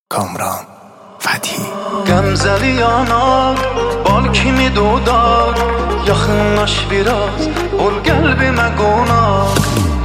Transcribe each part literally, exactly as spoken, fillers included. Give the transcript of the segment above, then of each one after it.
Kamran Fethi. Qəmzəli yanaq, bal kimi dodaq, yaxınlaş biraz, ol qəlbimə qonaq.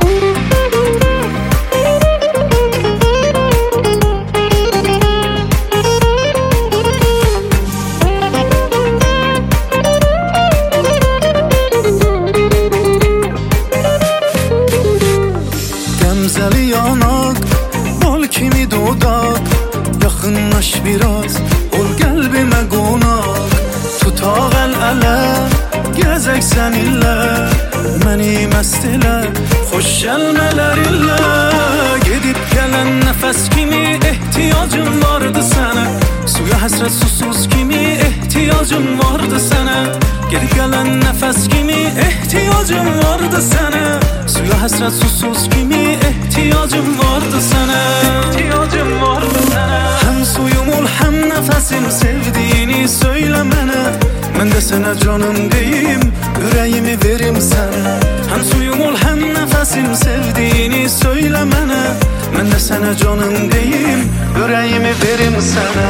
Qəmzəli yanaq, bal kimi dodaq, yaxınlaş biraz, ol qəlbimə qonaq. Tutaq əl-ələ, gəzək səninlə, məni məst elə, xoş gəlmələr illə. Gedib gələn nəfəs kimi ehtiyacım vardı sənə, suya həsrət susuz kimi ehtiyacım vardı sənə. Gedib gələn nəfəs kimi ehtiyacım vardı sənə, suya həsrət susuz kimi ehtiyacım vardı sənə. İhtiyacım vardı sənə. Həm suyum ol, həm nəfəsim, sevdiyini söylə mənə. Mən də sənə canım deyim, ürəyimi verim sənə. Həm suyum ol, həm nəfəsim, sevdiyini söylə mənə. Mən də sənə canım deyim, ürəyimi verim sənə.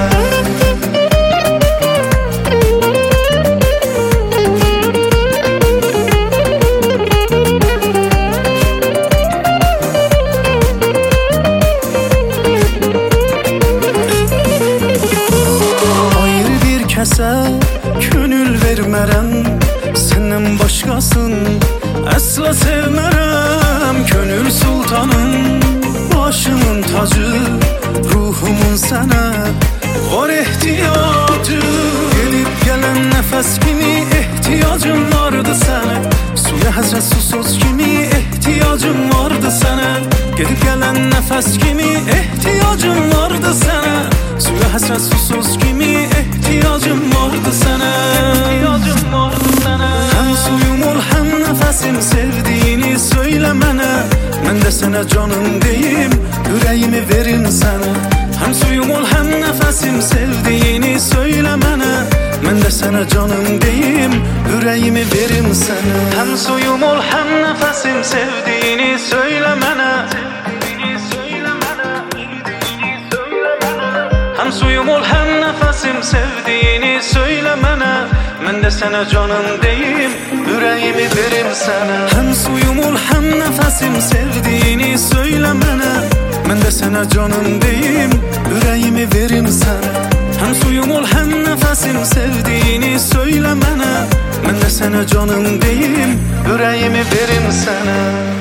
Kəsə könül vermərəm, səndən başqasın əsla sevmərəm. Könül sultanım, başımın tacı, ruhumun sənə var ehtiyacı. Gelib gələn nəfəs kimi ehtiyacım vardı sənə, suya həsrət susuz kimi ehtiyacım vardı sənə. Gedib gələn nəfəs kimi ehtiyacım vardı sənə, suya həsrət susuz kimi ehtiyacım vardı sənə. İhtiyacım vardı sənə. Həm suyum ol, həm nəfəsim, sevdiyini söylə mənə. Mən də sənə canım deyim, ürəyimi verim sənə. Həm suyum ol, həm nəfəsim, sevdiyini söylə mənə. Mən də sənə canım deyim, ürəyimi verim sənə. Həm suyum ol, həm nəfəsim, sevdiyini söylə mənə. Həm suyum ol, həm nəfəsim, sevdiyini söylə mənə. Mən də sənə canım deyim, ürəyimi verim sənə. Həm suyum ol, həm nəfəsim, sevdiyini söylə mənə. Mən də sənə canım deyim, ürəyimi verim sənə. Həm suyum ol, həm nəfəsim, sevdiyini söylə mənə. Mən də sənə canım deyim, ürəyimi verim sənə.